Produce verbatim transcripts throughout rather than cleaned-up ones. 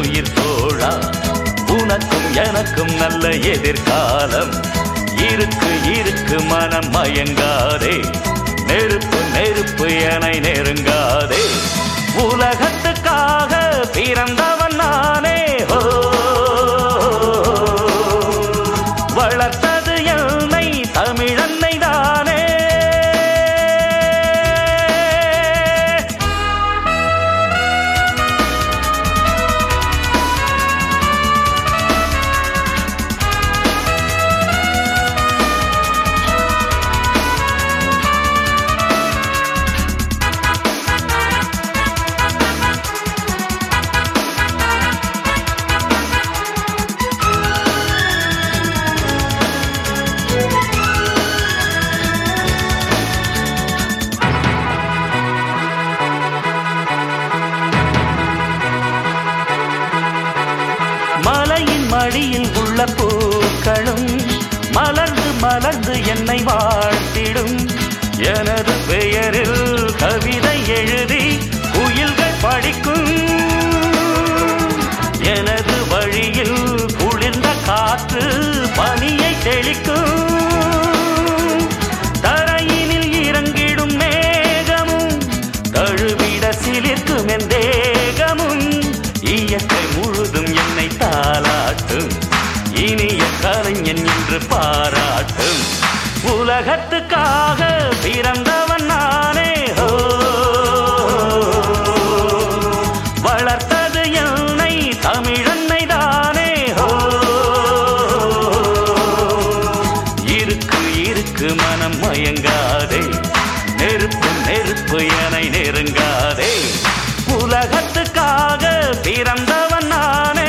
உயிர் தோழா. உனக்கும் எனக்கும் நல்ல எதிர்காலம் இருக்கு இருக்கு மனம் மயங்காதே. நெருப்பு நெருப்பு என நெருங்காதே. உலகத்துக்காக பிறந்தவன் நானே. ஹோ வளர்த்தது என்னை தமிழன்னை தானே. மலையின் மடியில் உள்ள பூக்களும் மலர்ந்து மலர்ந்து என்னை வாழ்த்திடும். எனது பெயரில் கவிதை எழுதி குயில்கள் படிக்கும். எனது வழியில் குளிர்ந்த காற்று பனியை தெளிக்கும். தரையினில் இறங்கிடும் மேகமும் தழுவிட சிலிர்க்கும் என் தேகமும். இயற்கை முழுதும் என்னை தாலாட்டும். இனிய கலைஞன் என்று பாராட்டும். உலகத்துக்காக பிறந்தவன் நானே. ஹோ வளர்த்தது என்னை தமிழன்னை தானே. ஹோ இருக்கு இருக்கு மனம் மயங்காதே. நெருப்பு நெருப்பு என நெருங்காதே. உலகத்துக்காக பிறந்தவன் நானே.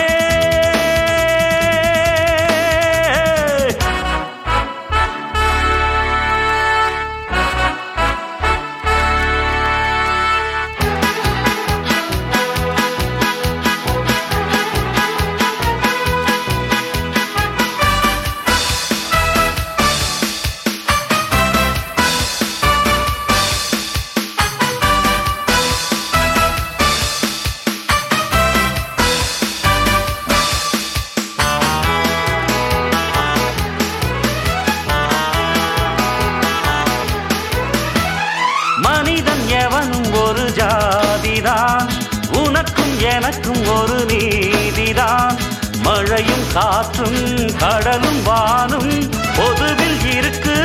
மனிதன் எவனும் ஒரு ஜாதிதான். உனக்கும் எனக்கும் ஒரு நீதிதான். மழையும் காற்றும் கடலும் வானும் பொதுவில் இருக்கு.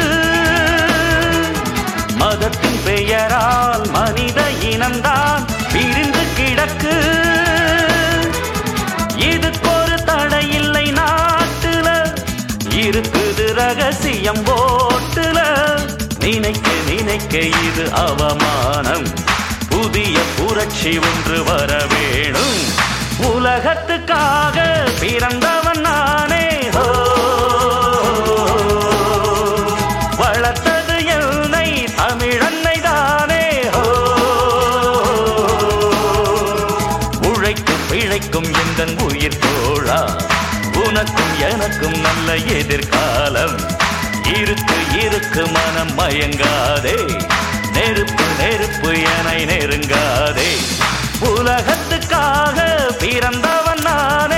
மதத்தின் பெயரால் மனித இனம்தான் பிரிந்து கிடக்கு. இதுக்கொரு தடையில்லை நாட்டுல. இருக்குது ரகசியம் போட்டுல. நினைக்க நினைக்க இது அவமானம். புதிய புரட்சி ஒன்று வர வேணும். உலகத்துக்காக பிறந்தவன் நானே. ஹோ வளர்த்தது என்னை தமிழன்னை தானே. ஹோ உழைத்து பிழைக்கும் எந்தன் உயிர் தோழா. உனக்கும் எனக்கும் நல்ல எதிர்காலம் இருக்கு இருக்கு மனம் மயங்காதே. நெருப்பு நெருப்பு என நெருங்காதே. உலகத்துக்காக பிறந்தவன் நானே.